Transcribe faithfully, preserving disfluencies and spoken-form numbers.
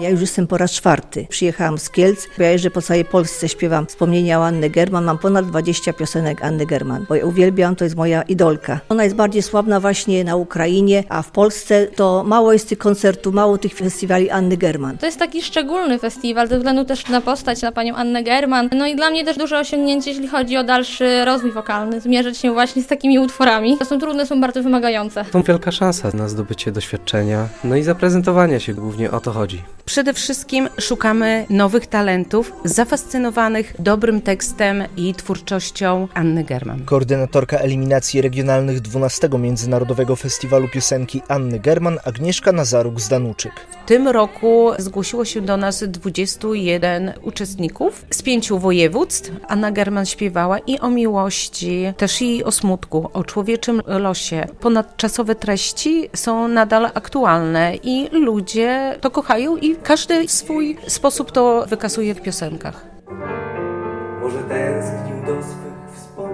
Ja już jestem po raz czwarty. Przyjechałam z Kielc, bo ja jeżdżę po całej Polsce, śpiewam wspomnienia o Anny German. Mam ponad dwadzieścia piosenek Anny German, bo ja uwielbiam, to jest moja idolka. Ona jest bardziej sławna właśnie na Ukrainie, a w Polsce to mało jest tych koncertów, mało tych festiwali Anny German. To jest taki szczególny festiwal, ze względu też na postać, na panią Annę German. No i dla mnie też duże osiągnięcie, jeśli chodzi o dalszy rozwój wokalny, zmierzyć się właśnie z takimi utworami. To są trudne, są bardzo wymagające. To wielka szansa na zdobycie doświadczenia, no i zaprezentowania się, głównie o to chodzi. Przede wszystkim szukamy nowych talentów, zafascynowanych dobrym tekstem i twórczością Anny German. Koordynatorka eliminacji regionalnych dwunastego Międzynarodowego Festiwalu Piosenki Anny German, Agnieszka Nazaruk-Zdanuczyk. W tym roku zgłosiło się do nas dwudziestu jeden uczestników z pięciu województw. Anna German śpiewała i o miłości, też i o smutku, o człowieczym losie. Ponadczasowe treści są nadal aktualne i ludzie to kochają i każdy w swój sposób to wykazuje w piosenkach. Może tęsknił do swych wspomnień.